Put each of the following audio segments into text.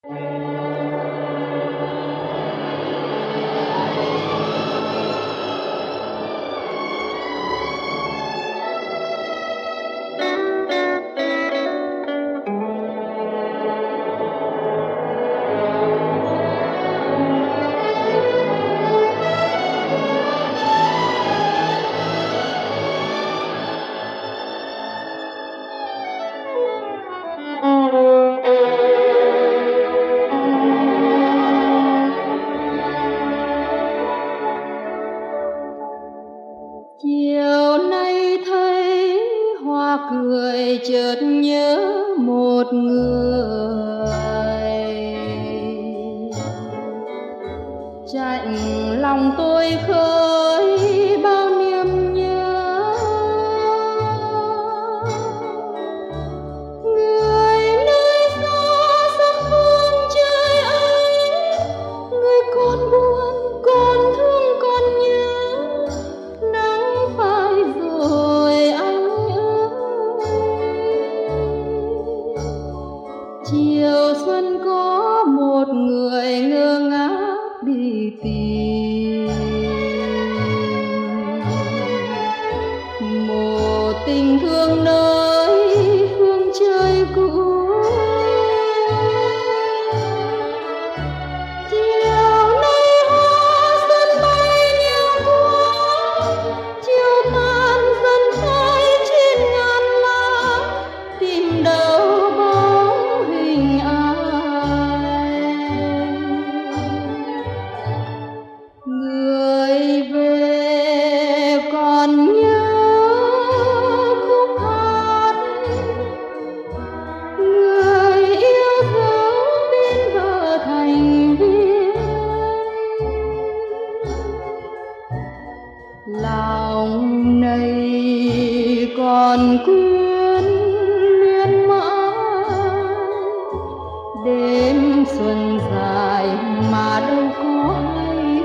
Chiều nay thấy hoa cười chợt nhớ một người, chạnh lòng tôi khơi bao niềm nhớ. Người nơi xa sắc phương trời ấy, người còn buồn còn thương còn nhớ, nắng phai rồi anh ơi. Chiều xuân có một người ngơ ngác đi tìm một tình thương nơi phương trời cũ. Chiều nay hoa xuân bay nhiều quá, chiều tàn dần phai trên ngàn lá, tìm đâu bóng hình ai. Người về còn nhớ khúc hát, người yêu dấu bên bờ thành viên. Lòng này còn quyến luyến mãi, đêm xuân dài mà đâu có hay.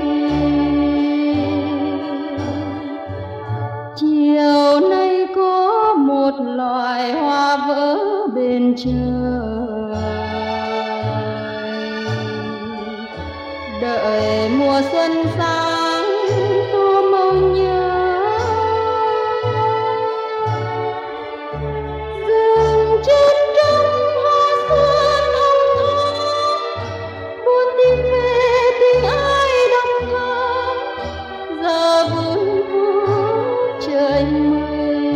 Chiều nay có một loài hoa vỡ bên trời, đợi mùa xuân sang tô mong nhớ. Dừng chân trong hoa xuân hồng thắm, buồn tìm về tình ai đắm thắm, giờ buồn phút trời mây.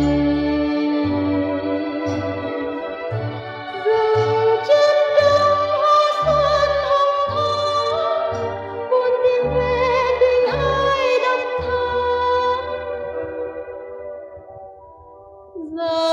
Dừng chân trong hoa xuân hồng thắm, buồn tìm về tình ai đắm thắm, giờ